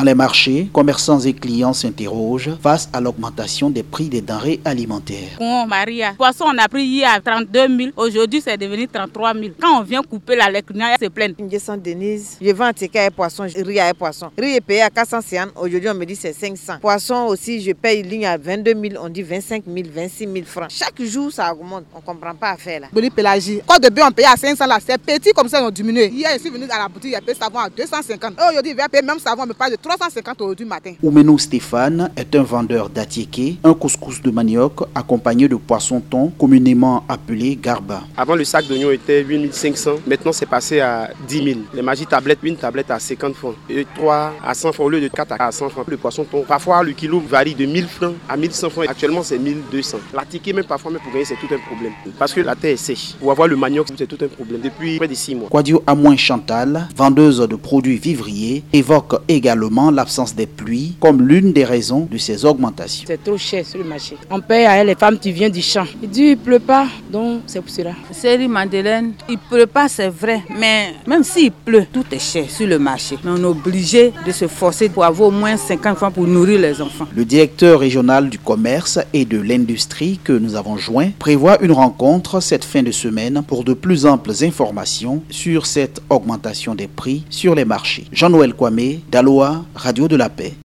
Dans les marchés, commerçants et clients s'interrogent face à l'augmentation des prix des denrées alimentaires. Bon, Maria, poisson on a pris hier à 32 000, aujourd'hui c'est devenu 33 000. Quand on vient couper là, les clients se plaignent. Je suis Denise, je vends un poisson, riz à poisson. Riz est payé à 400, aujourd'hui on me dit c'est 500. Poisson aussi, je paye ligne à 22 000, on dit 25 000, 26 000 francs. Chaque jour ça augmente, on ne comprend pas à faire là. Boli pélagie, quand de bœuf on paye à 500 là, c'est petit comme ça, ils ont diminué. Hier je suis venu à la boutique, il y a savon à 250. Aujourd'hui il va payer même savon, mais pas de 350 aujourd'hui matin. Oumenou Stéphane est un vendeur d'atiéké, un couscous de manioc accompagné de poisson thon, communément appelé garba. Avant le sac d'oignon était 8 500, maintenant c'est passé à 10 000. Les magies tablettes, une tablette à 50 francs, et 3 à 100 francs au lieu de 4 à 100 francs. Le poisson thon, parfois le kilo varie de 1000 francs à 1100 francs, actuellement c'est 1200. L'atiéké même parfois, même pour gagner c'est tout un problème, parce que la terre est sèche. Pour avoir le manioc c'est tout un problème depuis près de 6 mois. Kwadio Amoin Chantal, vendeuse de produits vivriers, évoque également l'absence des pluies comme l'une des raisons de ces augmentations. C'est trop cher sur le marché. On paye à elle, les femmes qui viennent du champ. Il dit il pleut pas, donc c'est pour cela. Série Madeleine, il pleut pas, c'est vrai, mais même s'il pleut, tout est cher sur le marché. Mais on est obligé de se forcer pour avoir au moins 50 francs pour nourrir les enfants. Le directeur régional du commerce et de l'industrie que nous avons joint prévoit une rencontre cette fin de semaine pour de plus amples informations sur cette augmentation des prix sur les marchés. Jean-Noël Kwame, Daloa, Radio de la Paix.